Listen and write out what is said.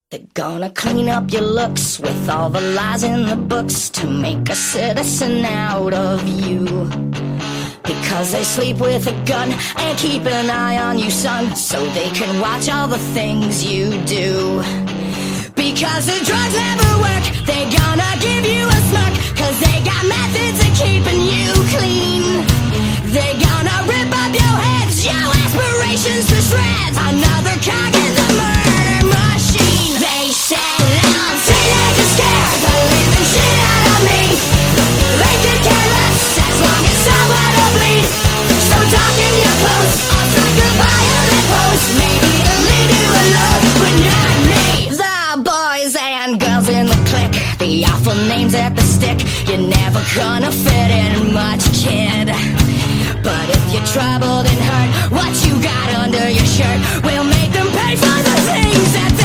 They're gonna clean up your looks with all the lies in the books to make a citizen out of you. Because they sleep with a gun and keep an eye on you, son, so they can watch all the things you do. Because the drugs never work, they gonna give you a smirk, cause they got methods of keeping you clean. They gonna rip up your heads, your aspirations to shreds. Another cog in the murder machine. They said I'm teenagers scared the living shit out of me. They could care less as long as someone will bleed. So darken your clothes, I'll strike a violent pose. Maybe it'll leave you alone, but not me. The boys and girls in the clique, the awful names at the stick. You're never gonna fit in much, kid. But if you're troubled and hurt, what you got under your shirt will make them pay for the things that